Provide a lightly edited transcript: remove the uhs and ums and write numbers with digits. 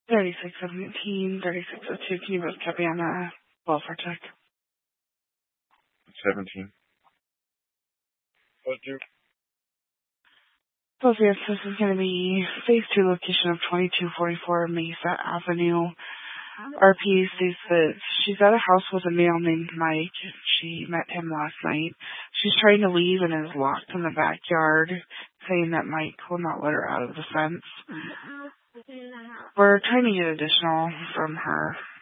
3617, 3602. Can you both copy on a welfare check? 17. What do? So yes, this is going to be phase 2 location of 2244 Mesa Avenue. RP states that she's at a house with a male named Mike. She met him last night. She's trying to leave and is locked in the backyard, saying that Mike will not let her out of the fence. We're trying to get additional from her.